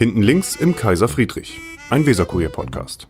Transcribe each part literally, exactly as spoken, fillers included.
Hinten links im Kaiser Friedrich, ein Weserkurier-Podcast.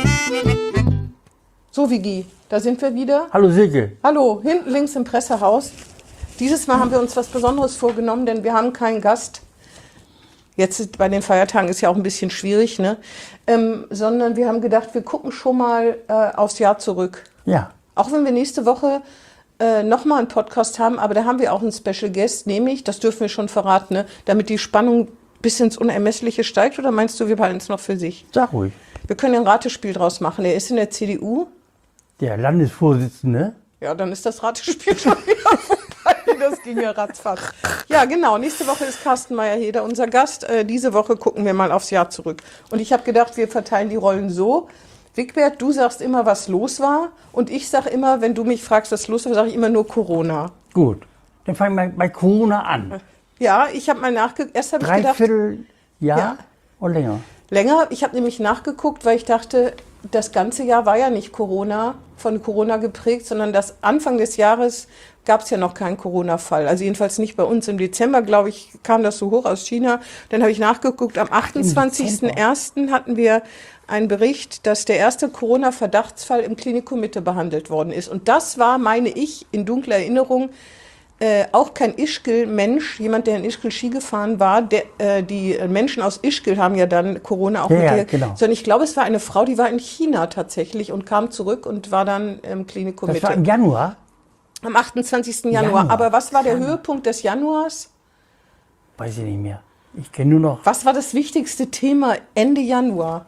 So, Vigi, da sind wir wieder. Hallo Silke. Hallo, hinten links im Pressehaus. Dieses Mal haben wir uns was Besonderes vorgenommen, denn wir haben keinen Gast. Jetzt bei den Feiertagen ist ja auch ein bisschen schwierig, ne? Ähm, sondern wir haben gedacht, wir gucken schon mal äh, aufs Jahr zurück. Ja. Auch wenn wir nächste Woche äh, nochmal einen Podcast haben, aber da haben wir auch einen Special Guest, nämlich, das dürfen wir schon verraten, ne? Damit die Spannung bis ins Unermessliche steigt, oder meinst du, wir behalten es noch für sich? Sag ruhig. Wir können ein Ratespiel draus machen. Er ist in der C D U. Der Landesvorsitzende. Ja, dann ist das Ratespiel schon wieder vorbei. Das ging ja ratzfatz. Ja, genau. Nächste Woche ist Carsten Meyer-Heder unser Gast. Äh, diese Woche gucken wir mal aufs Jahr zurück. Und ich habe gedacht, wir verteilen die Rollen so. Wigbert, du sagst immer, was los war. Und ich sage immer, wenn du mich fragst, was los war, sage ich immer nur Corona. Gut. Dann fangen wir bei Corona an. Ja, ich habe mal nachgeguckt. Erst habe ich gedacht... Dreiviertel Jahr Ja. und länger. Länger. Ich habe nämlich nachgeguckt, weil ich dachte, das ganze Jahr war ja nicht Corona, von Corona geprägt, sondern das Anfang des Jahres gab es ja noch keinen Corona-Fall. Also jedenfalls nicht bei uns. Im Dezember, glaube ich, kam das so hoch aus China. Dann habe ich nachgeguckt, am achtundzwanzigsten ersten hatten wir einen Bericht, dass der erste Corona-Verdachtsfall im Klinikum Mitte behandelt worden ist. Und das war, meine ich, in dunkler Erinnerung, Äh, auch kein Ischgl-Mensch, jemand, der in Ischgl Ski gefahren war. Der, äh, die Menschen aus Ischgl haben ja dann Corona auch Ja, mit ja, der, genau. sondern ich glaube, es war eine Frau, die war in China tatsächlich und kam zurück und war dann im Klinikum Das Mitte. war im Januar. Am achtundzwanzigsten Januar. Januar. Aber was war der Januar. Höhepunkt des Januars? Weiß ich nicht mehr. Ich kenne nur noch, Was war das wichtigste Thema Ende Januar?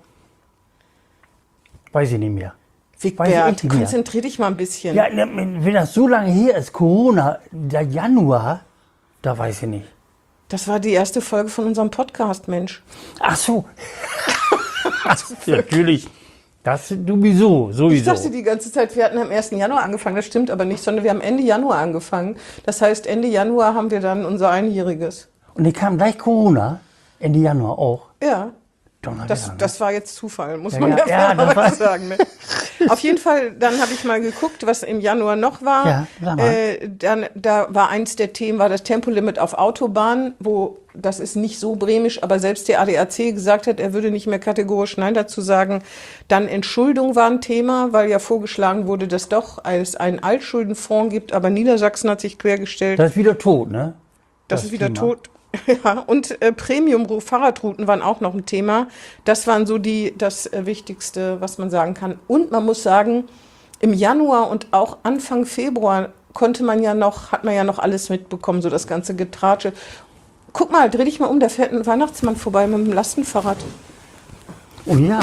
weiß ich nicht mehr. Weiß ich Wigbert, echt nicht mehr. konzentrier dich mal ein bisschen. Ja, ne, wenn das so lange her ist, Corona, der Januar, da weiß ich nicht. Das war die erste Folge von unserem Podcast, Mensch. Ach so. Natürlich. Das sowieso, sowieso. Ich dachte die ganze Zeit, wir hatten am ersten Januar angefangen. Das stimmt aber nicht, sondern wir haben Ende Januar angefangen. Das heißt, Ende Januar haben wir dann unser Einjähriges. Und dann kam gleich Corona, Ende Januar auch. Ja, Donnerwetter, das, ne? das war jetzt Zufall, muss Ja, man ja, ja, ja, das fairerweise war- sagen. Ne? Auf jeden Fall, dann habe ich mal geguckt, was im Januar noch war. Ja, sag mal. Äh, dann, da war eins der Themen, war das Tempolimit auf Autobahnen, wo, das ist nicht so bremisch, aber selbst der A D A C gesagt hat, er würde nicht mehr kategorisch Nein dazu sagen. Dann Entschuldung war ein Thema, weil ja vorgeschlagen wurde, dass doch es einen Altschuldenfonds gibt, aber Niedersachsen hat sich quergestellt. Das ist wieder tot, ne? Das, ist wieder Thema. tot. Ja, und äh, Premium-Fahrradrouten waren auch noch ein Thema. Das waren so die, das äh, Wichtigste, was man sagen kann. Und man muss sagen, im Januar und auch Anfang Februar konnte man ja noch, hat man ja noch alles mitbekommen, so das ganze Getratsche. Guck mal, dreh dich mal um, da fährt ein Weihnachtsmann vorbei mit dem Lastenfahrrad, Oh ja.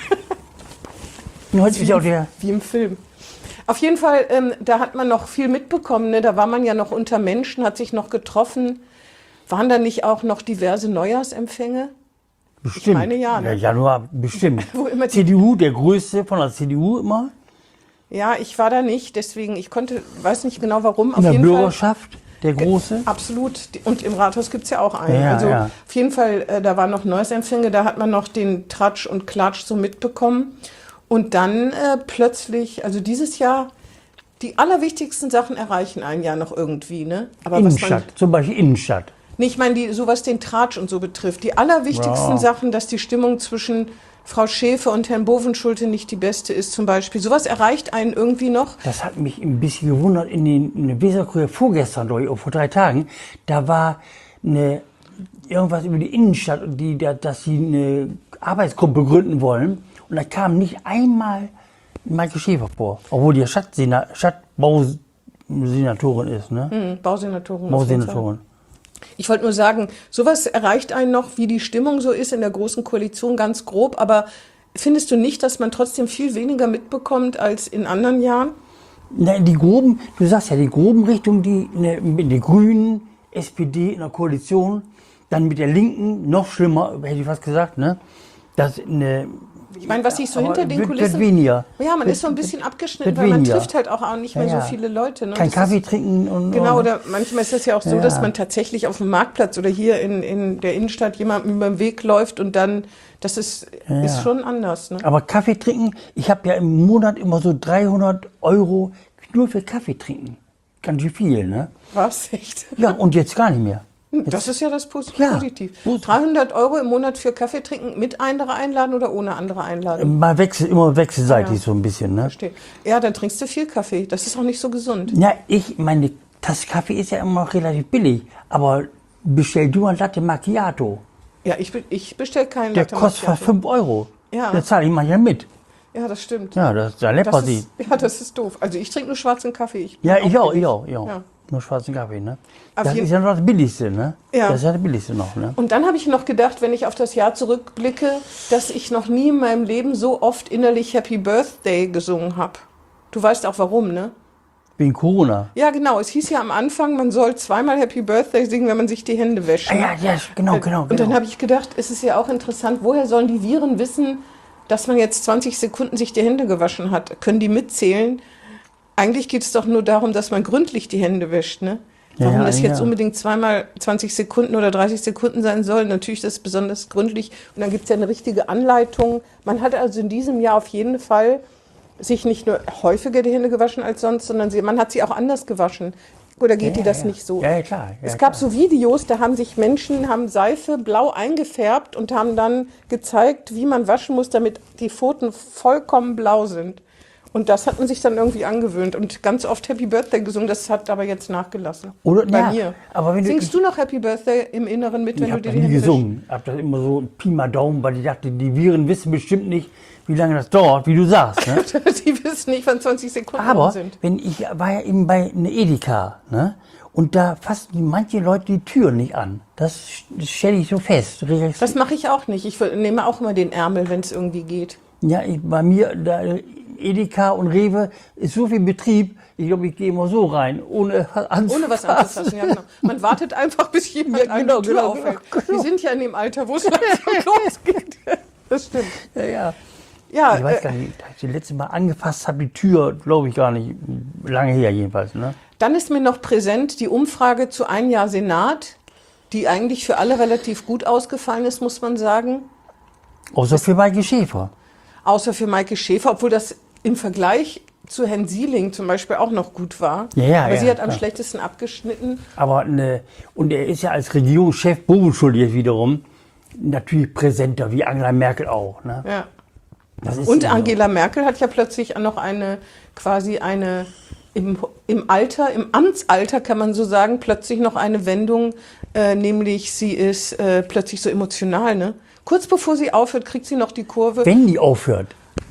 Und heute ist ja auch der, wie im Film. Auf jeden Fall, ähm, da hat man noch viel mitbekommen, ne? Da war man ja noch unter Menschen, hat sich noch getroffen. Waren da nicht auch noch diverse Neujahrsempfänge? bestimmt. meine, ja, ne? Der Januar bestimmt. Wo immer die- C D U, der größte von der C D U immer. Ja, ich war da nicht, deswegen, ich konnte, weiß nicht genau warum. In Auf der jeden Fall, Bürgerschaft, der große. absolut. Und im Rathaus gibt's ja auch einen. Ja, also ja. auf jeden Fall, äh, da waren noch Neujahrsempfänge, da hat man noch den Tratsch und Klatsch so mitbekommen. Und dann äh, plötzlich, also dieses Jahr, die allerwichtigsten Sachen erreichen einen ja noch irgendwie, ne? Aber was man, Innenstadt, zum Beispiel Innenstadt. nee, ich meine, die, so was den Tratsch und so betrifft, die allerwichtigsten Ja. Sachen, dass die Stimmung zwischen Frau Schäfer und Herrn Bovenschulte nicht die beste ist zum Beispiel. Sowas erreicht einen irgendwie noch. Das hat mich ein bisschen gewundert in den in der Weserkurier vorgestern, glaube ich, vor drei Tagen. Da war eine, irgendwas über die Innenstadt, die, da- dass sie eine Arbeitsgruppe gründen wollen. Und da kam nicht einmal Maike Schäfer vor, obwohl die ja Stadtsena- Stadtbausenatorin ist, ne? Hm, Bausenatorin. auf jeden Fall. Bausenatorin. Ich wollte nur sagen, sowas erreicht einen noch, wie die Stimmung so ist in der Großen Koalition, ganz grob. Aber findest du nicht, dass man trotzdem viel weniger mitbekommt als in anderen Jahren? Na, die groben, du sagst ja, die groben Richtungen, die ne, mit den Grünen, S P D in der Koalition, dann mit der Linken, noch schlimmer, hätte ich fast gesagt, ne? Das ne, Ich meine, was sich so aber hinter den wird, Kulissen... Wird weniger. Ja, man Wird- ist so ein bisschen abgeschnitten, wird weil man weniger. trifft halt auch nicht mehr Ja, ja. so viele Leute. Ne? Kein Das Kaffee ist, trinken und. genau, und, oder manchmal ist es ja auch so, Ja. dass man tatsächlich auf dem Marktplatz oder hier in, in der Innenstadt jemandem über den Weg läuft und dann, das ist, Ja. ist schon anders. Ne? Aber Kaffee trinken, ich habe ja im Monat immer so dreihundert Euro nur für Kaffee trinken. Ganz schön viel, ne? Was? Echt? Ja, und jetzt gar nicht mehr. Das ist ja das Pos Ja, Positiv. positiv. dreihundert Euro im Monat für Kaffee trinken mit andere einladen oder ohne andere einladen? Man wechselt immer wechselseitig Ja. so ein bisschen, ne? Verstehe. Ja, dann trinkst du viel Kaffee. Das ist auch nicht so gesund. Ja, ich, meine Tasse Kaffee ist ja immer noch relativ billig, aber bestell du ein Latte Macchiato. Ja, ich, be- ich bestelle keinen Der Latte kostet fast Macchiato. fünf Euro. Ja. Da zahle ich manchmal mit. Ja, das stimmt. Ja, das, da läppert Das sie. ist, ja, das ist doof. Also ich trinke nur schwarzen Kaffee. Ich bin Ja, ich auch, billig. ich auch, ich auch. Ja. Nur schwarzen Kaffee, ne? Auf Das jeden- ist ja noch das Billigste, ne? Ja. Das ist ja das Billigste noch, ne? Und dann habe ich noch gedacht, wenn ich auf das Jahr zurückblicke, dass ich noch nie in meinem Leben so oft innerlich Happy Birthday gesungen habe. Du weißt auch warum, ne? Wegen Corona. Ja, genau. Es hieß ja am Anfang, man soll zweimal Happy Birthday singen, wenn man sich die Hände wäscht. Ah, ja, ja, genau, genau, genau. Und dann habe ich gedacht, es ist ja auch interessant, woher sollen die Viren wissen, dass man jetzt zwanzig Sekunden sich die Hände gewaschen hat? Können die mitzählen? Eigentlich geht es doch nur darum, dass man gründlich die Hände wäscht, ne? Ja, Warum ja, das jetzt ja. unbedingt zweimal zwanzig Sekunden oder dreißig Sekunden sein soll, natürlich ist das besonders gründlich. Und dann gibt es ja eine richtige Anleitung. Man hat also in diesem Jahr auf jeden Fall sich nicht nur häufiger die Hände gewaschen als sonst, sondern sie, man hat sie auch anders gewaschen. Oder geht Ja, dir das ja. nicht so? Ja, ja, klar. Ja, Es gab klar. so Videos, da haben sich Menschen, haben Seife blau eingefärbt und haben dann gezeigt, wie man waschen muss, damit die Pfoten vollkommen blau sind. Und das hat man sich dann irgendwie angewöhnt und ganz oft Happy Birthday gesungen, das hat aber jetzt nachgelassen. Oder- bei ja, mir. aber wenn du- Singst du noch Happy Birthday im Inneren mit, wenn Ich du habe dir das die nie Hände gesungen. Ich habe das immer so Pi mal Daumen, weil ich dachte, die Viren wissen bestimmt nicht, wie lange das dauert, wie du sagst. Ne? wäschst? Die wissen nicht, wann zwanzig Sekunden Aber sind. wenn ich war ja eben bei einer Edeka, ne? Und da fassen die manche Leute die Tür nicht an. Das stelle ich so fest. Das mache ich auch nicht. Ich nehme auch immer den Ärmel, wenn es irgendwie geht. Ja, ich, bei mir, da, Edeka und Rewe ist so viel Betrieb, ich glaube, ich gehe immer so rein, ohne anzufassen. Ohne was anzufassen, ja genau. Man wartet einfach, bis jemand Ja, einem genau, die Tür genau, aufhält. genau. Wir sind ja in dem Alter, wo es langsam losgeht. Das stimmt. Ja, ja. Ja, Ich weiß äh, gar nicht, als ich das letzte Mal angefasst habe, die Tür, glaube ich gar nicht, lange her jedenfalls. Ne? dann ist mir noch präsent die Umfrage zu ein Jahr Senat, die eigentlich für alle relativ gut ausgefallen ist, muss man sagen. Außer für Maike Schäfer. Außer für Maike Schäfer, obwohl das im Vergleich zu Herrn Sieling zum Beispiel auch noch gut war. Ja, ja, Aber ja, sie hat am klar. schlechtesten abgeschnitten. Aber ne, und er ist ja als Regierungschef Bobenschuld jetzt wiederum natürlich präsenter, wie Angela Merkel auch. Ne? Ja. Das ist Und ja so. Angela Merkel hat ja plötzlich noch eine, quasi eine, im, im Alter, im Amtsalter kann man so sagen, plötzlich noch eine Wendung, äh, nämlich sie ist äh, plötzlich so emotional, ne? Kurz bevor sie aufhört, kriegt sie noch die Kurve, Wenn die aufhört.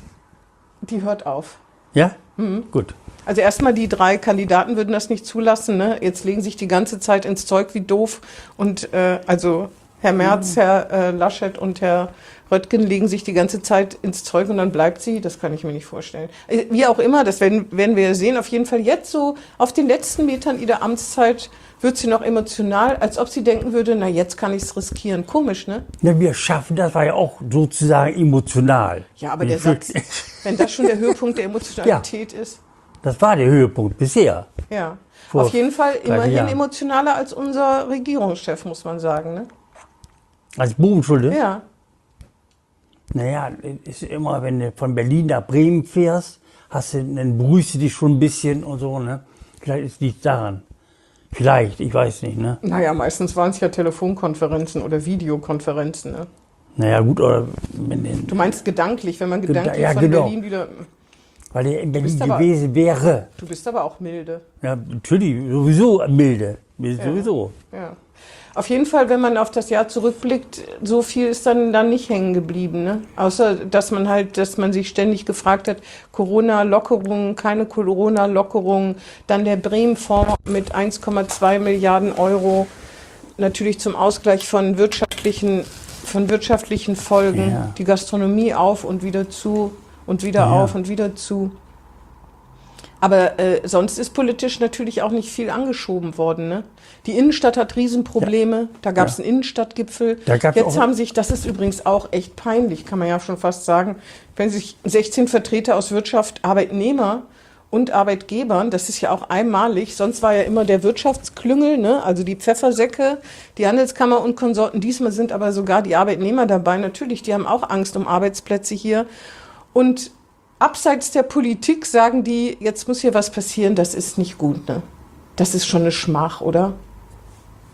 die hört auf. Ja? Mhm. Gut. Also erstmal die drei Kandidaten würden das nicht zulassen, ne? Jetzt legen sich die ganze Zeit ins Zeug wie doof und äh, also Herr Merz, Herr äh, Laschet und Herr Röttgen legen sich die ganze Zeit ins Zeug und dann bleibt sie. Das kann ich mir nicht vorstellen. Äh, Wie auch immer, das werden, werden wir sehen. Auf jeden Fall jetzt so auf den letzten Metern ihrer Amtszeit wird sie noch emotional, als ob sie denken würde, na jetzt kann ich es riskieren. Komisch, ne? Ja, wir schaffen das, war ja auch sozusagen emotional. Ja, aber der Ich Satz, würd- wenn das schon der Höhepunkt der Emotionalität ist. Das war der Höhepunkt bisher. Ja. Vor Auf jeden Fall immerhin Jahren. emotionaler als unser Regierungschef, muss man sagen, ne? Als Bobenschulde? Ja. Naja, ist immer, wenn du von Berlin nach Bremen fährst, hast du, dann begrüßt du dich schon ein bisschen und so, ne? Vielleicht ist nichts daran. Vielleicht, ich weiß nicht, ne? Naja, meistens waren es ja Telefonkonferenzen oder Videokonferenzen. Ne? Naja, gut, oder wenn den, Du meinst gedanklich, wenn man gedanklich ja, von genau. Berlin wieder... weil der in Berlin bist aber- gewesen wäre. Du bist aber auch milde. Ja, natürlich, sowieso milde. Sowieso. Ja. Auf jeden Fall, wenn man auf das Jahr zurückblickt, so viel ist dann, dann nicht hängen geblieben. Ne? Außer, dass man halt, dass man sich ständig gefragt hat, Corona-Lockerungen, keine Corona-Lockerungen, dann der Bremen-Fonds mit eins Komma zwei Milliarden Euro, natürlich zum Ausgleich von wirtschaftlichen, von wirtschaftlichen Folgen, Ja. die Gastronomie auf und wieder zu und wieder Ja. auf und wieder zu. Aber äh, sonst ist politisch natürlich auch nicht viel angeschoben worden. Ne? Die Innenstadt hat Riesenprobleme. Da gab es Ja. einen Innenstadtgipfel. Da gab's Jetzt auch- haben sich, das ist übrigens auch echt peinlich, kann man ja schon fast sagen, wenn sich sechzehn Vertreter aus Wirtschaft, Arbeitnehmer und Arbeitgebern, das ist ja auch einmalig, sonst war ja immer der Wirtschaftsklüngel, ne? Also die Pfeffersäcke, die Handelskammer und Konsorten. Diesmal sind aber sogar die Arbeitnehmer dabei. Natürlich, die haben auch Angst um Arbeitsplätze hier. Und abseits der Politik sagen die, jetzt muss hier was passieren, das ist nicht gut, ne? Das ist schon eine Schmach, oder?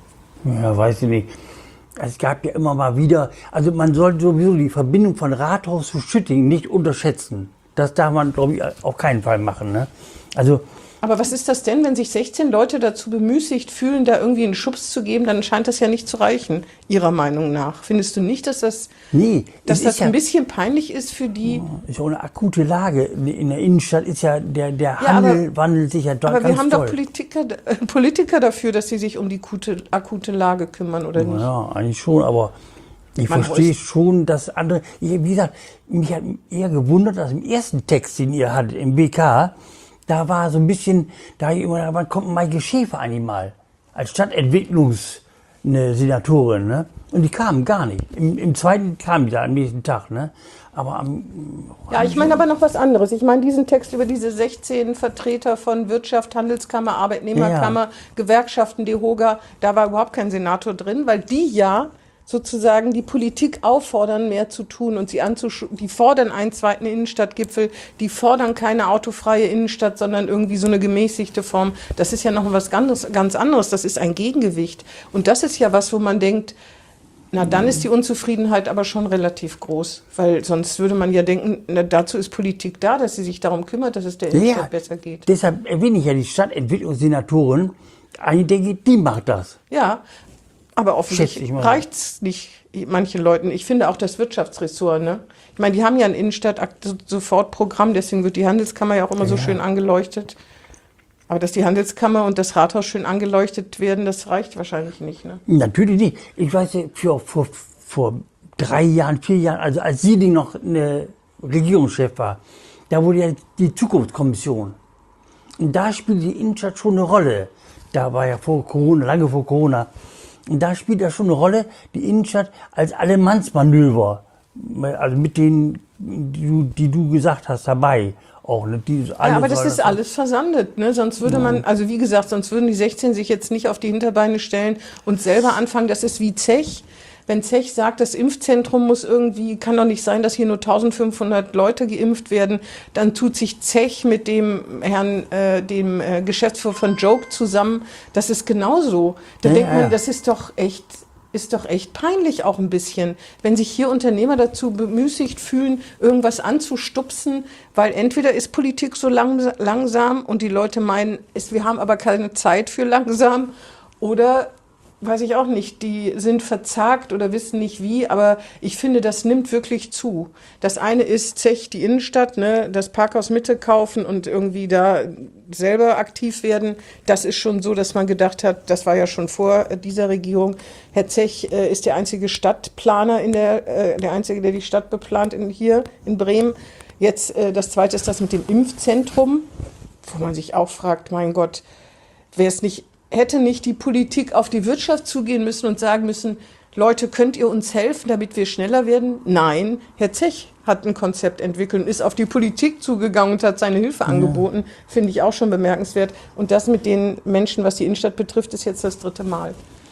Ja, weiß ich nicht. Es gab ja immer mal wieder, also man sollte sowieso die Verbindung von Rathaus zu Schütting nicht unterschätzen. Das darf man, glaube ich, auf keinen Fall machen. Ne? Also, aber was ist das denn, wenn sich sechzehn Leute dazu bemüßigt fühlen, da irgendwie einen Schubs zu geben, dann scheint das ja nicht zu reichen, Ihrer Meinung nach. Findest du nicht, dass das, nee, dass das ja, ein bisschen peinlich ist für die? Ist auch eine akute Lage. In der Innenstadt ist ja, der, der Ja, Handel aber, wandelt sich ja dort aber ganz wir haben doll. doch Politiker, äh, Politiker dafür, dass sie sich um die akute, akute Lage kümmern, oder nicht? Ja, eigentlich schon, aber ich Man verstehe bräuchte- schon, dass andere, wie gesagt, mich hat eher gewundert, dass im ersten Text, den ihr hattet, im B K, da war so ein bisschen, da ich immer, wann kommt Maike Schäfer eigentlich mal? Als Stadtentwicklungs, eine Senatorin, ne? Und die kamen gar nicht. Im, im zweiten kam die da am nächsten Tag, ne? Aber am, Ja, ich meine aber noch was anderes. Ich meine diesen Text über diese sechzehn Vertreter von Wirtschaft, Handelskammer, Arbeitnehmerkammer, Ja. Gewerkschaften, DEHOGA, da war überhaupt kein Senator drin, weil die ja sozusagen die Politik auffordern, mehr zu tun und sie anzusch die fordern einen zweiten Innenstadtgipfel, die fordern keine autofreie Innenstadt, sondern irgendwie so eine gemäßigte Form. Das ist ja noch was ganz, ganz anderes, das ist ein Gegengewicht. Und das ist ja was, wo man denkt, na, dann ist die Unzufriedenheit aber schon relativ groß, weil sonst würde man ja denken, na, dazu ist Politik da, dass sie sich darum kümmert, dass es der Innenstadt ja, besser geht. deshalb erwähne ich ja die Stadtentwicklungssenatorin. Eigentlich denke ich, die macht das. Ja, aber Schätze offensichtlich ich mal. reicht es nicht manchen Leuten. Ich finde auch das Wirtschaftsressort, ne? Ich meine, die haben ja ein Innenstadt-Sofortprogramm, deswegen wird die Handelskammer ja auch immer so Ja. schön angeleuchtet. Aber dass die Handelskammer und das Rathaus schön angeleuchtet werden, das reicht wahrscheinlich nicht, ne? Natürlich nicht. Ich weiß ja, für, vor, vor drei Jahren, vier Jahren, also als Sieding noch eine Regierungschef war, da wurde ja die Zukunftskommission. Und da spielte die Innenstadt schon eine Rolle. Da war ja vor Corona, lange vor Corona. Und da spielt ja schon eine Rolle die Innenstadt als Allemannsmanöver. Also mit denen, die du, die du gesagt hast, dabei. Auch, ne? Die, alle Ja, aber das sollen ist alles versandet, ne? Sonst würde man, also wie gesagt, sonst würden die sechzehn sich jetzt nicht auf die Hinterbeine stellen und selber anfangen. Das ist wie Zech. Wenn Zech sagt, das Impfzentrum muss irgendwie, kann doch nicht sein, dass hier nur eintausendfünfhundert Leute geimpft werden, dann tut sich Zech mit dem Herrn, äh, dem äh, Geschäftsführer von Joke zusammen. Das ist genauso. Da Ja, denkt man, ja. das ist doch echt, ist doch echt peinlich auch ein bisschen, wenn sich hier Unternehmer dazu bemüßigt fühlen, irgendwas anzustupsen, weil entweder ist Politik so lang, langsam und die Leute meinen, es, wir haben aber keine Zeit für langsam, oder weiß ich auch nicht, die sind verzagt oder wissen nicht wie, aber ich finde, das nimmt wirklich zu. Das eine ist Zech, die Innenstadt, ne, das Parkhaus Mitte kaufen und irgendwie da selber aktiv werden. Das ist schon so, dass man gedacht hat, das war ja schon vor dieser Regierung, Herr Zech äh, ist der einzige Stadtplaner, in der, äh, der einzige, der die Stadt beplant in, hier in Bremen. Jetzt äh, das zweite ist das mit dem Impfzentrum, wo man sich auch fragt, mein Gott, wäre es nicht hätte nicht die Politik auf die Wirtschaft zugehen müssen und sagen müssen, Leute, könnt ihr uns helfen, damit wir schneller werden? Nein, Herr Zech hat ein Konzept entwickelt und ist auf die Politik zugegangen und hat seine Hilfe angeboten. Finde ich auch schon bemerkenswert. Und das mit den Menschen, was die Innenstadt betrifft, ist jetzt das dritte Mal.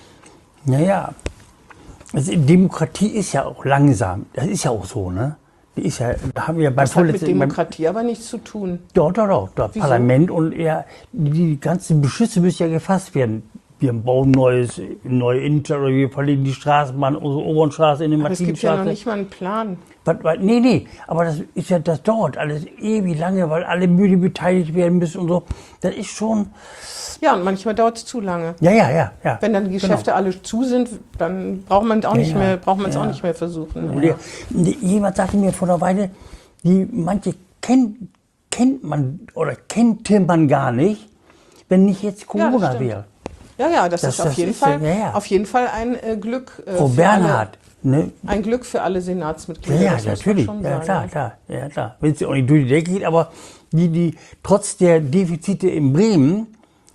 Naja, also Demokratie ist ja auch langsam. Das ist ja auch so, ne? Die ist ja, da haben wir beim Das hat mit vorletzten, beim, Demokratie aber nichts zu tun. doch, doch, doch, das Wieso? Parlament und eher, die ganzen Beschlüsse müssen ja gefasst werden. Wir bauen neues, neue Innenstadt oder wir verlegen die Straßenbahn, unsere Obernstraße in die Aber es gibt ja noch Martinstraße. nicht mal einen Plan. Was, was, nee, nee, aber das ist ja, das dauert alles ewig lange, weil alle müde beteiligt werden müssen und so. Das ist schon, Ja, und manchmal dauert es zu lange. ja, ja, ja, ja. Wenn dann die Geschäfte alle zu sind, dann braucht man es auch, nicht ja, mehr, braucht man es ja. auch nicht mehr versuchen. Und der, die- jemand sagte mir vor einer Weile, die manche kennt, kennt man oder kannte man gar nicht, wenn nicht jetzt Corona stimmt. wäre. Ja, ja, das, Das- ist auf das jeden ist, Fall, ja, ja. auf jeden Fall ein äh, Glück. Äh, Frau für Bernhard, ne? Alle, ein Glück für alle Senatsmitglieder. Ja, ja, das muss man natürlich, schon ja sagen. klar, klar, ja klar. Wenn es ja auch nicht durch die Decke geht, aber die, die trotz der Defizite in Bremen,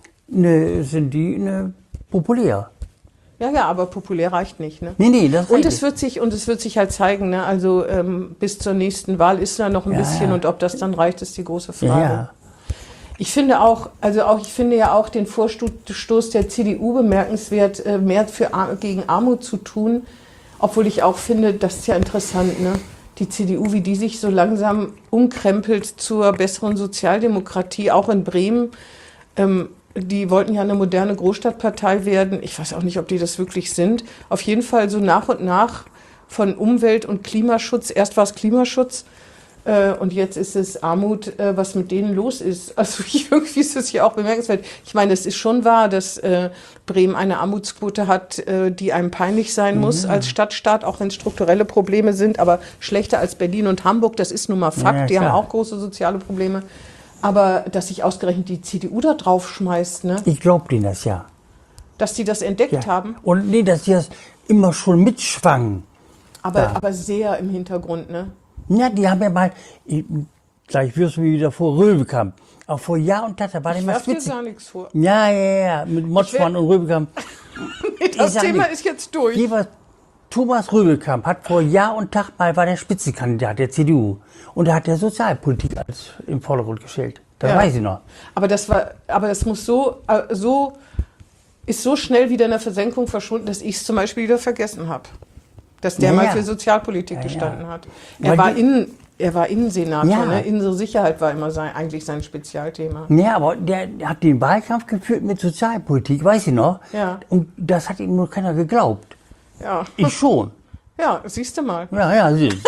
ne, sind die ne, populär. Ja, ja, aber populär reicht nicht. Ne? Nee, nee, das Und reicht es nicht. wird sich und es wird sich halt zeigen. Ne? Also ähm, bis zur nächsten Wahl ist da noch ein Ja, bisschen ja. und ob das dann reicht, ist die große Ja, Frage. ja. Ich finde auch, also auch, ich finde ja auch den Vorstoß der C D U bemerkenswert, äh, mehr für Ar gegen Armut zu tun, obwohl ich auch finde, das ist ja interessant, ne? Die C D U, wie die sich so langsam umkrempelt zur besseren Sozialdemokratie, auch in Bremen. Ähm, die wollten ja eine moderne Großstadtpartei werden. Ich weiß auch nicht, ob die das wirklich sind. Auf jeden Fall so nach und nach von Umwelt- und Klimaschutz. Erst war es Klimaschutz äh, und jetzt ist es Armut, äh, was mit denen los ist. Also irgendwie ist es ja auch bemerkenswert. Ich meine, es ist schon wahr, dass äh, Bremen eine Armutsquote hat, äh, die einem peinlich sein Mhm. muss als Stadtstaat, auch wenn es strukturelle Probleme sind, aber schlechter als Berlin und Hamburg. Das ist nun mal Fakt. Ja, die haben klar. auch große soziale Probleme. Aber dass sich ausgerechnet die C D U da drauf schmeißt, ne? Ich glaube denen das ja. Dass die das entdeckt ja. haben, Und nee, dass die das immer schon mitschwangen. aber, Ja. aber sehr im Hintergrund, ne? Ja, die haben ja mal, ich- gleich wirst du mir wieder vor Röbekamp. Auch vor Jahr und Tag, da war der Ich mal werf dir Spitze. gar nichts vor. Ja, ja, ja, mit Motschmann und Röbekamp. Das sag Thema nicht. ist jetzt durch. Jeweils Thomas Röbekamp hat vor Jahr und Tag mal, war der Spitzenkandidat der C D U. Und da hat der Sozialpolitik als im Vordergrund gestellt. Das Ja. weiß ich noch. Aber das war, aber das muss so, äh, so, ist so schnell wieder in der Versenkung verschwunden, dass ich es zum Beispiel wieder vergessen habe. Dass der Ja, mal ja. für Sozialpolitik Ja, ja. gestanden hat. Er Weil war, die- Innen, er war Innensenator, Ja. ne? Innere Sicherheit war immer sein, eigentlich sein Spezialthema. Ja, aber der hat den Wahlkampf geführt mit Sozialpolitik, weiß ich noch. Ja. Und das hat ihm nur keiner geglaubt. Ja, Ich schon. ja, siehst du mal. Ja, ja, siehst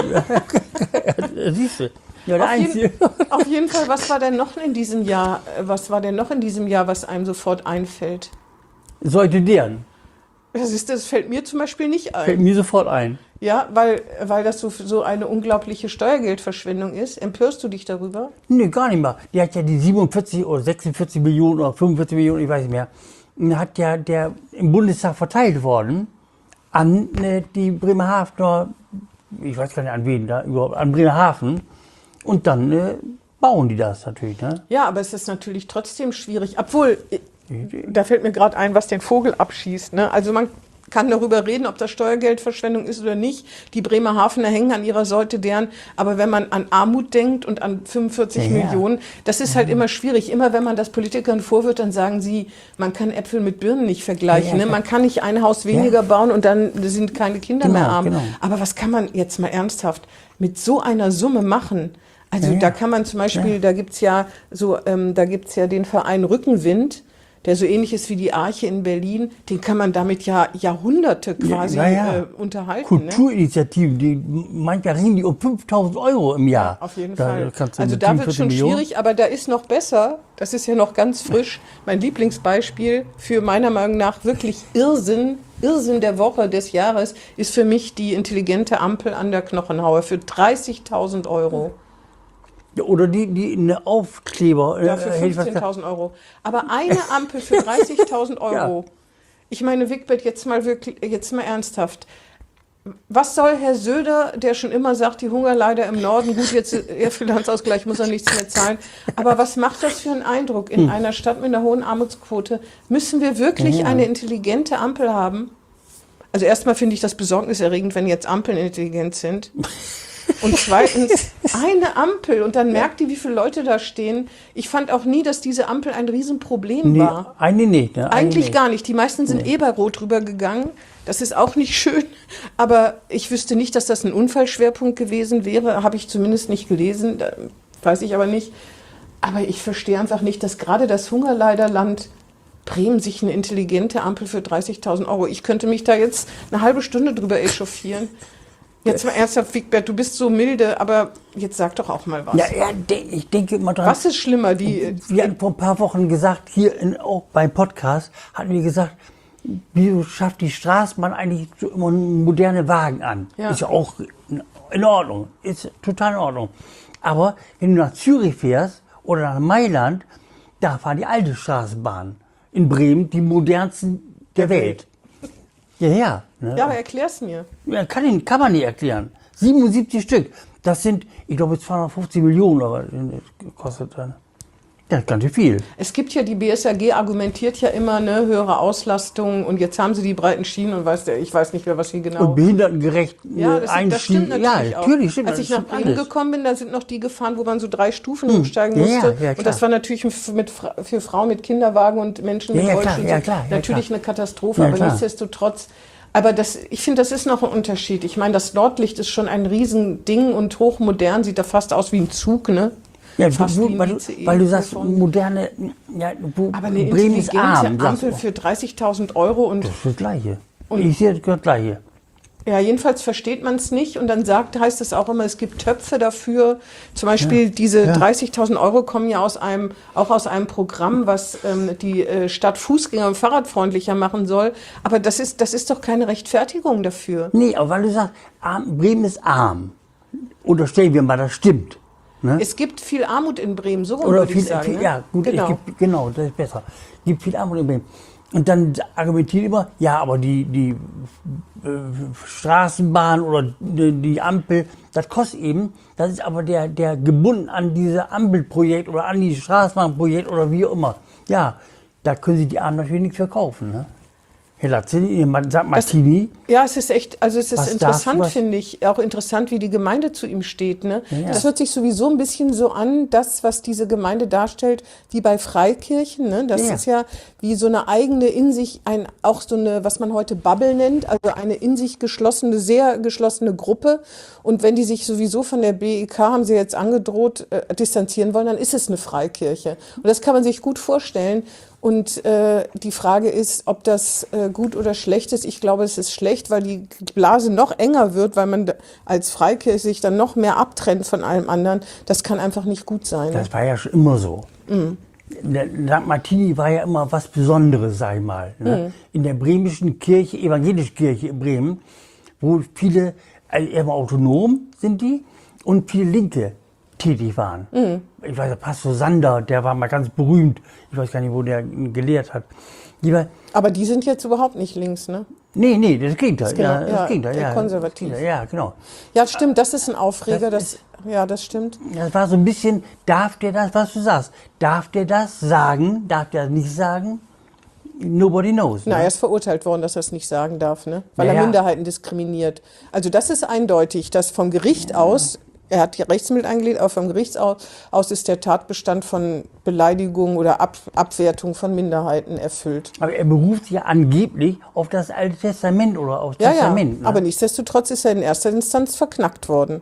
du. siehst du. Ja, der Auf Einzige. jeden, auf jeden Fall, was war denn noch in diesem Jahr, äh, was war denn noch in diesem Jahr, was einem sofort einfällt? Sollte deren. Das, ist, das fällt mir zum Beispiel nicht Fällt ein. mir sofort ein. Ja, weil, weil das so, so eine unglaubliche Steuergeldverschwendung ist. Empörst du dich darüber? Nee, gar nicht mal. Die hat ja die siebenundvierzig oder sechsundvierzig Millionen oder fünfundvierzig Millionen, ich weiß nicht mehr, hat ja der im Bundestag verteilt worden an äh, die Bremerhavener, ich weiß gar nicht an wen da überhaupt, an Bremerhaven. Und dann äh, bauen die das natürlich, ne? Ja, aber es ist natürlich trotzdem schwierig. Obwohl, äh, da fällt mir gerade ein, was den Vogel abschießt. Ne? Also man kann darüber reden, ob das Steuergeldverschwendung ist oder nicht. Die Bremerhavener hängen an ihrer Sorte deren. Aber wenn man an Armut denkt und an fünfundvierzig Ja, ja. Millionen, das ist halt immer schwierig. Immer wenn man das Politikern vorwirft, dann sagen sie, man kann Äpfel mit Birnen nicht vergleichen. Ja, ja, ne? Man kann nicht ein Haus weniger bauen und dann sind keine Kinder Genau, mehr arm. genau. Aber was kann man jetzt mal ernsthaft mit so einer Summe machen? Also Ja, ja. da kann man zum Beispiel, Ja. da gibt's ja so, ähm, da gibt's ja den Verein Rückenwind, der so ähnlich ist wie die Arche in Berlin. Den kann man damit ja Jahrhunderte quasi Ja, ja. Äh, unterhalten. Ne? Kulturinitiativen, die manchmal reden die um fünftausend Euro im Jahr. Auf jeden Da Fall. kannst du Also mit da wird siebenundvierzig schon Millionen. schwierig, aber da ist noch besser, das ist ja noch ganz frisch, mein Lieblingsbeispiel für meiner Meinung nach wirklich Irrsinn, Irrsinn der Woche des Jahres, ist für mich die intelligente Ampel an der Knochenhaue für dreißigtausend Euro. Oder die, die eine Aufkleber. äh, Ja, für hätte ich was gesagt. fünfzehntausend Euro. Aber eine Ampel für dreißigtausend Euro. Ich meine, Wigbert, jetzt mal wirklich, jetzt mal ernsthaft. Was soll Herr Söder, der schon immer sagt, die Hungerleider im Norden, gut, jetzt der Finanzausgleich muss er nichts mehr zahlen. Aber was macht das für einen Eindruck? In einer Stadt mit einer hohen Armutsquote müssen wir wirklich Ja. eine intelligente Ampel haben? Also erstmal finde ich das besorgniserregend, wenn jetzt Ampeln intelligent sind. Und zweitens, eine Ampel und dann merkt die, wie viele Leute da stehen. Ich fand auch nie, dass diese Ampel ein Riesenproblem Nee, war. eine nicht. Ne? Eine Eigentlich nicht. gar nicht. Die meisten sind eh bei Rot drüber gegangen. Das ist auch nicht schön. Aber ich wüsste nicht, dass das ein Unfallschwerpunkt gewesen wäre. Habe ich zumindest nicht gelesen. Da weiß ich aber nicht. Aber ich verstehe einfach nicht, dass gerade das Hungerleiderland Bremen sich eine intelligente Ampel für dreißigtausend Euro. Ich könnte mich da jetzt eine halbe Stunde drüber echauffieren. Jetzt mal ernsthaft, Wigbert, du bist so milde, aber jetzt sag doch auch mal was. Ja, ja, de- ich denke immer dran. Was ist schlimmer, die, Wir hatten vor ein paar Wochen gesagt, hier in, auch beim Podcast, hatten wir gesagt, wieso schafft die Straßenbahn eigentlich so immer moderne Wagen an? Ja. Ist ja auch in Ordnung, ist total in Ordnung. Aber wenn du nach Zürich fährst oder nach Mailand, da fahren die alte Straßenbahn. In Bremen die modernsten der Welt. Ja, ja. Ne? Ja, aber erklär's mir. Ja, kann, ihn, kann man nicht erklären. siebenundsiebzig Stück. Das sind, ich glaube, zweihundertfünfzig Millionen, aber das kostet dann. Ja, ganz schön viel. Es gibt ja, die B S R G argumentiert ja immer eine höhere Auslastung und jetzt haben sie die breiten Schienen und weiß der, ich weiß nicht mehr, was sie genau. Und behindertengerecht Ja, das, ein das stimmt Schienen- natürlich ja, auch. natürlich stimmt Als das ich nach stimmt Bremen alles. gekommen bin, da sind noch die gefahren, wo man so drei Stufen hochsteigen Ja, ja, musste. ja, klar. Und das war natürlich mit, Fra- für Frauen mit Kinderwagen und Menschen mit Ja, ja, klar, Rollstuhl ja, so klar, ja, natürlich klar. eine Katastrophe, Ja, aber klar. nichtsdestotrotz. Aber das, ich finde, das ist noch ein Unterschied. Ich meine, das Nordlicht ist schon ein Riesending und hochmodern, sieht da fast aus wie ein Zug, ne? Ja, fast du, wie ein weil, du, I C E weil du sagst, davon. moderne, ja, wo, Aber eine Bremen ist intelligente arm. sagst Ampel du. für dreißigtausend Euro und Das ist das Gleiche. Ich sehe das Gleiche. ja, jedenfalls versteht man es nicht und dann sagt, heißt es auch immer, es gibt Töpfe dafür. Zum Beispiel Ja, diese ja. dreißigtausend Euro kommen ja aus einem, auch aus einem Programm, was ähm, die äh, Stadt Fußgänger- und Fahrradfreundlicher machen soll. Aber das ist, das ist doch keine Rechtfertigung dafür. Nee, aber weil du sagst, arm, Bremen ist arm. Unterstellen wir mal, das stimmt. Ne? Es gibt viel Armut in Bremen, so rum Oder würde viel, ich sagen. viel, ne? ja, gut, genau. es gibt, genau, das ist besser. Es gibt viel Armut in Bremen. Und dann argumentiert immer, ja, aber die, die äh, Straßenbahn oder die, die Ampel, das kostet eben, das ist aber der, der gebunden an dieses Ampelprojekt oder an dieses Straßenbahnprojekt oder wie auch immer. Ja, da können Sie die Armen natürlich nichts verkaufen. Ne? Herr Lazzini, sagt Martini. Ja, es ist echt, also es ist Was darfst interessant, du was- finde ich. Auch interessant, wie die Gemeinde zu ihm steht. Ne? Ja, ja. Das hört sich sowieso ein bisschen so an, das, was diese Gemeinde darstellt, wie bei Freikirchen. Ne? Das Ja, ja. ist ja wie so eine eigene in sich, ein, auch so eine, was man heute Bubble nennt, also eine in sich geschlossene, sehr geschlossene Gruppe. Und wenn die sich sowieso von der B E K, haben sie jetzt angedroht, äh, distanzieren wollen, dann ist es eine Freikirche. Und das kann man sich gut vorstellen. Und äh, die Frage ist, ob das äh, gut oder schlecht ist. Ich glaube, es ist schlecht, weil die Blase noch enger wird, weil man da als Freikirche sich dann noch mehr abtrennt von allem anderen. Das kann einfach nicht gut sein. Ne? Das war ja schon immer so. Mhm. Der Sankt Martini war ja immer was Besonderes, sag ich mal. Ne? In der bremischen Kirche, evangelische Kirche in Bremen, wo viele, also immer autonom sind die und viele Linke tätig waren. Ich weiß, der Pastor Sander, der war mal ganz berühmt. Ich weiß gar nicht, wo der gelehrt hat. Die war, Aber die sind jetzt überhaupt nicht links, ne? nee, nee, das Gegenteil. genau, ja, das ja, Gegenteil, eher ja. konservativ. Ja, genau. Ja, stimmt, das ist ein Aufreger. Das Das, ja, das stimmt. Das war so ein bisschen, darf der das, was du sagst, darf der das sagen, darf der das nicht sagen? Nobody knows. Na, Ne? er ist verurteilt worden, dass er es nicht sagen darf, ne? Weil Ja, er ja. Minderheiten diskriminiert. Also das ist eindeutig, dass vom Gericht aus, er hat die Rechtsmittel eingelegt, aber vom Gericht aus, aus ist der Tatbestand von Beleidigung oder Ab, Abwertung von Minderheiten erfüllt. Aber er beruft sich ja angeblich auf das Alte Testament oder auf Ja, ja, Testament. Ne? aber nichtsdestotrotz ist er in erster Instanz verknackt worden.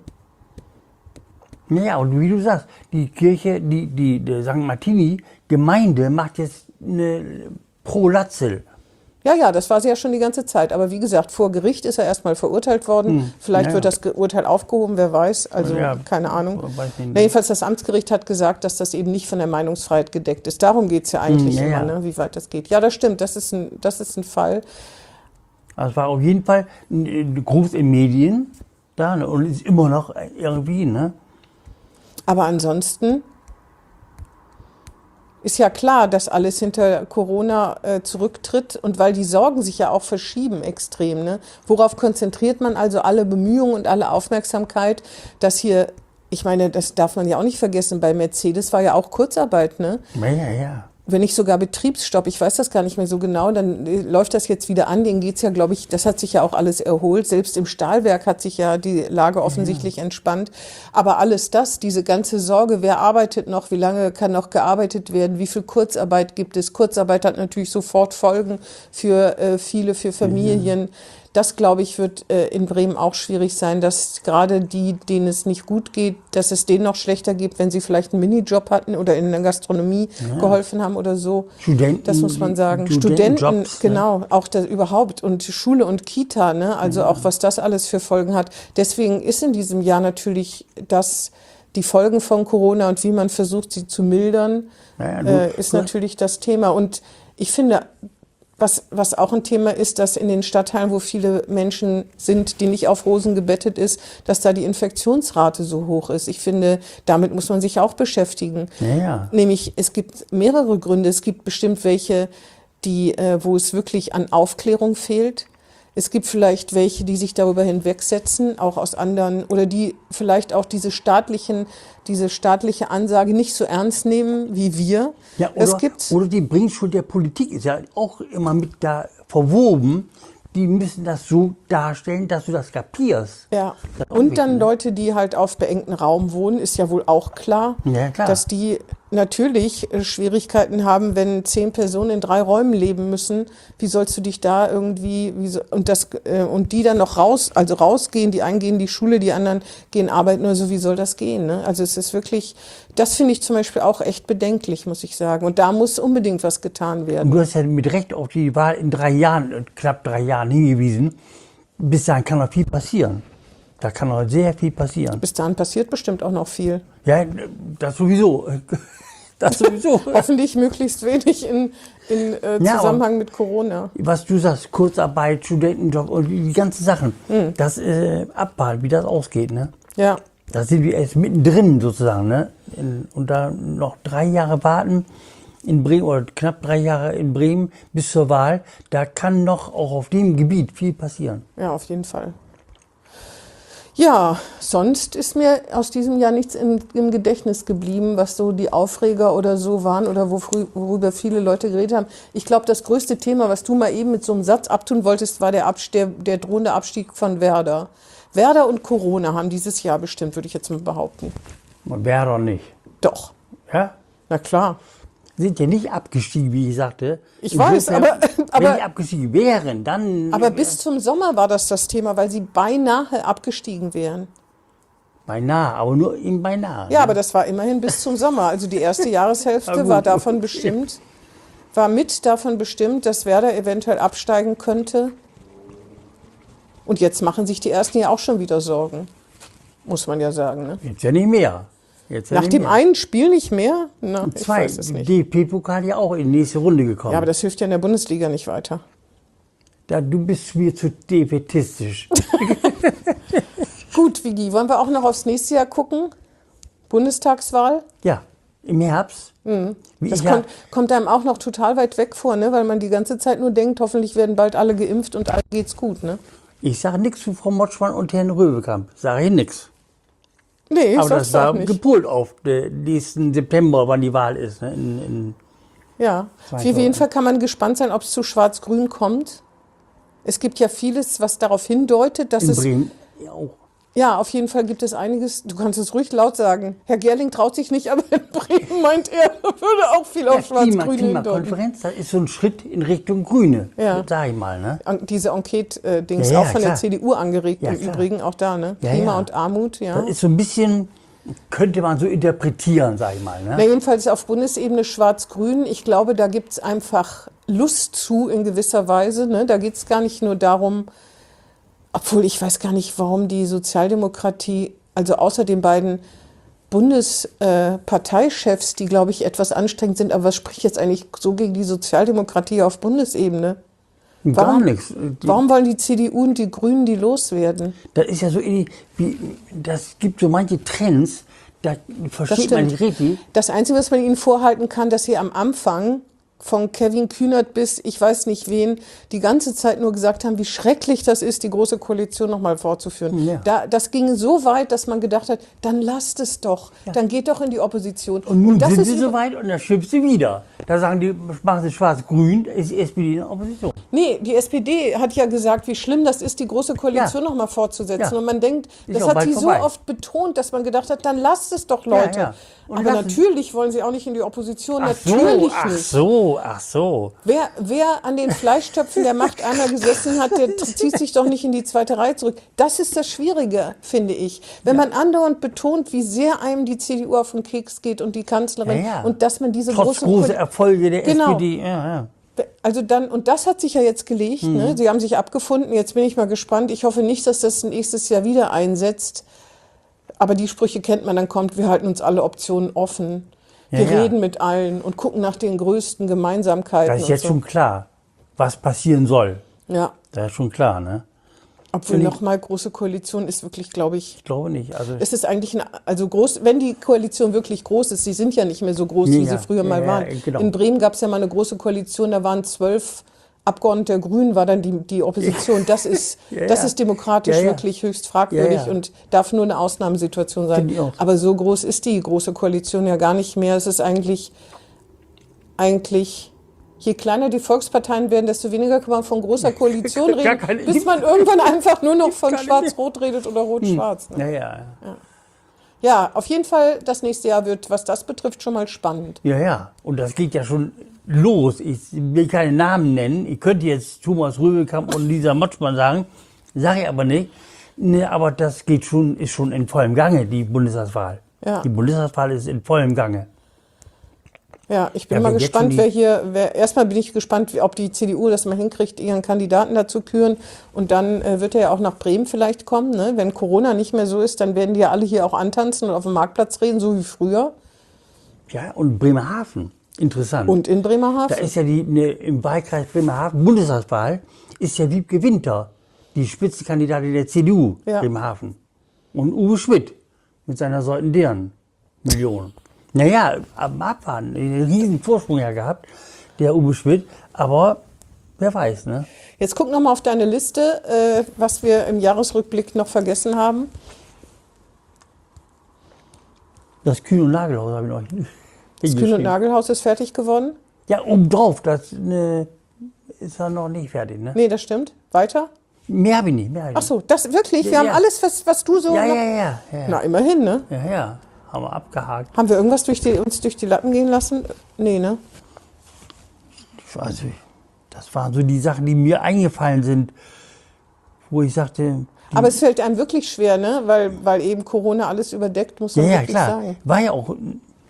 Ja, und wie du sagst, die Kirche, die, die, die Sankt Martini Gemeinde macht jetzt eine pro Latzel. Ja, ja, das war sie ja schon die ganze Zeit. Aber wie gesagt, vor Gericht ist er erstmal verurteilt worden. Vielleicht ja, wird ja. das Ge- Urteil aufgehoben, wer weiß. Also Ja, keine Ahnung. weiß ich nicht. Na, jedenfalls das Amtsgericht hat gesagt, dass das eben nicht von der Meinungsfreiheit gedeckt ist. Darum geht es ja eigentlich Hm, ja, immer, ja. ne, wie weit das geht. Ja, das stimmt. Das ist ein, das ist ein Fall. Also es war auf jeden Fall ein, ein Gruß in Medien da ne? Und ist immer noch irgendwie, ne? Aber ansonsten ist ja klar, dass alles hinter Corona äh, zurücktritt und weil die Sorgen sich ja auch verschieben extrem. Ne? Worauf konzentriert man also alle Bemühungen und alle Aufmerksamkeit, dass hier, ich meine, das darf man ja auch nicht vergessen, bei Mercedes war ja auch Kurzarbeit, ne? Ja, ja, ja. Wenn nicht sogar Betriebsstopp, ich weiß das gar nicht mehr so genau, dann äh, läuft das jetzt wieder an. Denen geht's ja, glaube ich, das hat sich ja auch alles erholt. Selbst im Stahlwerk hat sich ja die Lage offensichtlich entspannt. Aber alles das, diese ganze Sorge, wer arbeitet noch, wie lange kann noch gearbeitet werden, wie viel Kurzarbeit gibt es? Kurzarbeit hat natürlich sofort Folgen für äh, viele, für Familien. Das, glaube ich, wird äh, in Bremen auch schwierig sein, dass gerade die, denen es nicht gut geht, dass es denen noch schlechter geht, wenn sie vielleicht einen Minijob hatten oder in der Gastronomie geholfen haben oder so. Studenten, Das muss man sagen. Studenten, Studentenjobs, ne? genau, auch das überhaupt. Und Schule und Kita, ne? Also auch was das alles für Folgen hat. Deswegen ist in diesem Jahr natürlich das, die Folgen von Corona und wie man versucht, sie zu mildern, Ja, ja, du- äh, ist du- natürlich das Thema. Und ich finde, was, was auch ein Thema ist, dass in den Stadtteilen, wo viele Menschen sind, die nicht auf Rosen gebettet ist, dass da die Infektionsrate so hoch ist. Ich finde, damit muss man sich auch beschäftigen. Ja, ja. Nämlich, es gibt mehrere Gründe. Es gibt bestimmt welche, die, äh, wo es wirklich an Aufklärung fehlt. Es gibt vielleicht welche, die sich darüber hinwegsetzen, auch aus anderen, oder die vielleicht auch diese staatlichen, diese staatliche Ansage nicht so ernst nehmen wie wir. Ja, Das oder, gibt's. oder die Bringschuld der Politik ist ja auch immer mit da verwoben. Die müssen das so darstellen, dass du das kapierst. Ja. Das ist auch Und wichtig, dann ne? Leute, die halt auf beengten Raum wohnen, ist ja wohl auch klar, Ja, klar. dass die natürlich äh, Schwierigkeiten haben, wenn zehn Personen in drei Räumen leben müssen. Wie sollst du dich da irgendwie, wie so, und das äh, und die dann noch raus, also rausgehen, die einen gehen in die Schule, die anderen gehen arbeiten oder so, wie soll das gehen? Ne? Also es ist wirklich, das finde ich zum Beispiel auch echt bedenklich, muss ich sagen. Und da muss unbedingt was getan werden. Und du hast ja mit Recht auf die Wahl in drei Jahren, knapp drei Jahren hingewiesen. Bis dahin kann noch viel passieren. Da kann noch sehr viel passieren. Bis dahin passiert bestimmt auch noch viel. Ja, das sowieso. Das sowieso. Hoffentlich möglichst wenig in, in äh, Ja, Zusammenhang mit Corona. Was du sagst, Kurzarbeit, Studentenjob und die ganzen Sachen, Hm. das äh, abwarten, wie das ausgeht. Ne? Ja. Da sind wir erst mittendrin sozusagen. Ne? In, und da noch drei Jahre warten in Bremen oder knapp drei Jahre in Bremen bis zur Wahl, da kann noch auch auf dem Gebiet viel passieren. Ja, auf jeden Fall. Ja, sonst ist mir aus diesem Jahr nichts im, im Gedächtnis geblieben, was so die Aufreger oder so waren oder wofrü- worüber viele Leute geredet haben. Ich glaube, das größte Thema, was du mal eben mit so einem Satz abtun wolltest, war der, Abst- der, der drohende Abstieg von Werder. Werder und Corona haben dieses Jahr bestimmt, würde ich jetzt mal behaupten. Und wer doch nicht. Doch, Ja? na klar. Sind ja nicht abgestiegen, wie ich sagte. Ich weiß, aber- Wenn aber- die abgestiegen wären, dann... Aber bis zum Sommer war das das Thema, weil sie beinahe abgestiegen wären. Beinahe, aber nur eben beinahe. Ja, aber das war immerhin bis zum Sommer. Also die erste Na Jahreshälfte gut. war davon bestimmt, war mit davon bestimmt, dass Werder eventuell absteigen könnte. Und jetzt machen sich die Ersten ja auch schon wieder Sorgen. Muss man ja sagen. Ne? Jetzt ja nicht mehr. Jetzt ja Nach nicht dem mehr. einen Spiel nicht mehr? Na, ich Zwei, weiß es nicht. D F B-Pokal ja auch in die nächste Runde gekommen. Ja, aber das hilft ja in der Bundesliga nicht weiter. da, du bist mir zu defätistisch. Gut, Vigi, wollen wir auch noch aufs nächste Jahr gucken? Bundestagswahl? Ja, im Herbst. Wie Mhm. Das ich ja, kommt, kommt einem auch noch total weit weg vor, ne? Weil man die ganze Zeit nur denkt, hoffentlich werden bald alle geimpft und allen geht's gut. Ne? ich sage nichts zu Frau Motschmann und Herrn Röwekamp. Sage ich nichts. Nee, ich Aber sag's das war auch nicht. gepolt auf den nächsten September, wann die Wahl ist. Ne? In, in, Ja, auf jeden Fall kann man gespannt sein, ob es zu Schwarz-Grün kommt. Es gibt ja vieles, was darauf hindeutet, dass in es... Bremen ja, auch. Ja, auf jeden Fall gibt es einiges. Du kannst es ruhig laut sagen. Herr Gerling traut sich nicht, aber in Bremen meint er, würde auch viel auf Ja, Klima, Schwarz-Grün hindeuten. Klimakonferenz, das ist so ein Schritt in Richtung Grüne, Ja. sag ich mal. Ne? An- Diese Enquete-Dings, Ja, ja, auch von klar. der C D U angeregt Ja, im klar. Übrigen, auch da, ne? Ja, Klima ja. und Armut, ja. Das ist so ein bisschen, könnte man so interpretieren, sag ich mal. Na, Ne? jedenfalls auf Bundesebene Schwarz-Grün. Ich glaube, da gibt es einfach Lust zu in gewisser Weise. Ne? Da geht es gar nicht nur darum, obwohl ich weiß gar nicht, warum die Sozialdemokratie, also außer den beiden Bundesparteichefs, die, glaube ich, etwas anstrengend sind, aber was spricht jetzt eigentlich so gegen die Sozialdemokratie auf Bundesebene? Gar Warum- nichts. Die, Warum wollen die C D U und die Grünen die loswerden? Das ist ja so, ähnlich wie, das gibt so manche Trends, da Das versteht man nicht richtig. Das Einzige, was man ihnen vorhalten kann, dass sie am Anfang von Kevin Kühnert bis ich weiß nicht wen die ganze Zeit nur gesagt haben, wie schrecklich das ist, die Große Koalition nochmal fortzuführen. Ja. Da, das ging so weit, dass man gedacht hat, dann lasst es doch, dann geht doch in die Opposition. Und nun das sind ist sie ihre- so weit und dann schimpft sie wieder. Da sagen die, machen sie schwarz-grün, da ist die S P D in der Opposition. Nee, die S P D hat ja gesagt, wie schlimm das ist, die Große Koalition Ja. nochmal fortzusetzen. Ja. Und man denkt, Ist das auch hat bald sie so vorbei. oft betont, dass man gedacht hat, dann lasst es doch, Leute. Ja, ja. Und Aber lassen- natürlich wollen sie auch nicht in die Opposition. Ach so, Natürlich ach nicht. so, ach so. Wer, wer an den Fleischtöpfen der Macht einmal gesessen hat, der zieht sich doch nicht in die zweite Reihe zurück. Das ist das Schwierige, finde ich. Wenn man andauernd betont, wie sehr einem die C D U auf den Keks geht und die Kanzlerin Ja, ja. und dass man diese Trotz große großer Erfolge der Genau. S P D. Ja, ja. Also dann, und das hat sich ja jetzt gelegt, Mhm. ne? Sie haben sich abgefunden, jetzt bin ich mal gespannt. Ich hoffe nicht, dass das nächstes Jahr wieder einsetzt. Aber die Sprüche kennt man, dann kommt, wir halten uns alle Optionen offen. Wir Ja, ja. reden mit allen und gucken nach den größten Gemeinsamkeiten. Das ist und jetzt so. schon klar, was passieren soll. Ja, Das ist schon klar, ne? obwohl nochmal große Koalition ist wirklich, glaube ich, Ich glaube nicht. Also es ist eigentlich, ein, also groß, wenn die Koalition wirklich groß ist, sie sind ja nicht mehr so groß, wie Ja, sie früher mal ja, waren. genau. In Bremen gab es ja mal eine große Koalition, da waren zwölf Abgeordnete der Grünen, war dann die, die Opposition. Das ist, Ja, das ja. ist demokratisch Ja, ja. wirklich höchst fragwürdig Ja, ja. und darf nur eine Ausnahmesituation sein. Finde ich auch. Aber so groß ist die große Koalition ja gar nicht mehr. Es ist eigentlich, eigentlich, je kleiner die Volksparteien werden, desto weniger kann man von großer Koalition Gar reden, keine- bis man irgendwann einfach nur noch von Keine Schwarz-Rot redet oder Rot-Schwarz. Ne? Ja, ja. Ja, auf jeden Fall, das nächste Jahr wird, was das betrifft, schon mal spannend. Ja, ja. Und das geht ja schon los. Ich will keine Namen nennen. Ich könnte jetzt Thomas Röbekamp und Lisa Motschmann sagen, sage ich aber nicht. Nee, aber das geht schon, ist schon in vollem Gange, die Bundestagswahl. Ja. Die Bundestagswahl ist in vollem Gange. Ja, ich bin Ja, mal wer jetzt gespannt, schon die- wer hier, wer, erstmal bin ich gespannt, wie- ob die C D U das mal hinkriegt, ihren Kandidaten dazu küren. Und dann äh, wird er ja auch nach Bremen vielleicht kommen. Ne? Wenn Corona nicht mehr so ist, dann werden die ja alle hier auch antanzen und auf dem Marktplatz reden, so wie früher. Ja, und Bremerhaven. Interessant. Und in Da Bremerhaven. ist ja die, ne, im Wahlkreis Bremerhaven, Bundestagswahl, ist ja Wiebke Winter, die Spitzenkandidatin der C D U, Ja. Bremerhaven. Und Uwe Schmidt mit seiner Säuten deren Millionen. Naja, am Abfahren, einen riesen Vorsprung ja gehabt, der Uwe Schmidt, aber wer weiß, ne? Jetzt guck noch mal auf deine Liste, äh, was wir im Jahresrückblick noch vergessen haben. Das Kühn- und Nagelhaus habe ich noch Das Kühn- und hingeschrieben. Nagelhaus ist fertig geworden. Ja, obendrauf, das ne, ist ja noch nicht fertig, ne? Nee, das stimmt. Weiter? Mehr habe ich nicht, mehr habe ich Ach so, das wirklich? Wir Ja, haben ja. alles, was, was du so... nicht. Ja, noch- ja, ja, ja, ja. Na, immerhin, ne? Ja, ja, haben wir abgehakt. Haben wir irgendwas durch die, uns durch die Lappen gehen lassen? Nee, ne? Also, das waren so die Sachen, die mir eingefallen sind, wo ich sagte, Aber es fällt einem wirklich schwer, ne? Weil, weil eben Corona alles überdeckt, muss ja, man ja, wirklich klar, sagen. war ja auch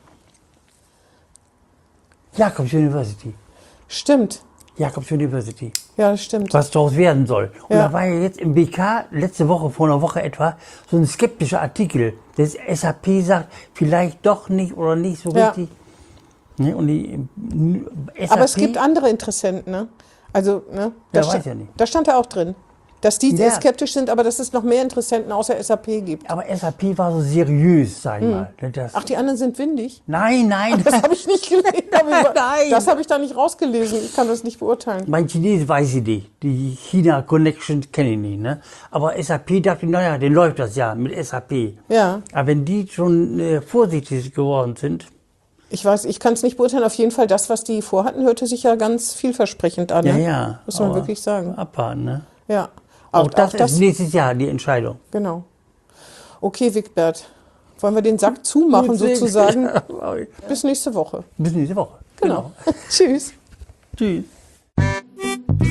Jakobs University. Stimmt. Jakobs University, Ja, das stimmt. was daraus werden soll. Und Ja. da war ja jetzt im B K letzte Woche, vor einer Woche etwa, so ein skeptischer Artikel, das S A P sagt, vielleicht doch nicht oder nicht so Ja. richtig. Ne? Und die S A P, Aber es gibt andere Interessenten, ne? Also, ne? Ja, Da, weiß sta- ja nicht. da stand ja auch drin. Dass die Ja. skeptisch sind, aber dass es noch mehr Interessenten außer S A P gibt. aber S A P war so seriös, sag ich mal. Das, Ach, die anderen sind windig? nein, nein. Das habe ich nicht gelesen. Aber Nein. Das habe ich da nicht rausgelesen. Ich kann das nicht beurteilen. Mein Chinesisch weiß ich nicht. Die China-Connection kenne ich nicht. Ne? Aber S A P dachte, naja, den läuft das ja mit S A P. Ja. Aber wenn die schon äh, vorsichtig geworden sind, Ich weiß, ich kann es nicht beurteilen. Auf jeden Fall, das, was die vorhatten, hörte sich ja ganz vielversprechend an. ja, Ne? ja. Muss man aber wirklich sagen. Abwarten, ne? Ja. Auch, das ist nächstes Jahr die Entscheidung. Genau. Okay, Wigbert. Wollen wir den Sack zumachen sozusagen? Bis nächste Woche. Bis nächste Woche. Genau. Tschüss. Tschüss.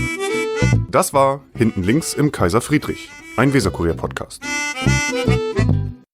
Das war Hinten links im Kaiser Friedrich, ein Weserkurier-Podcast.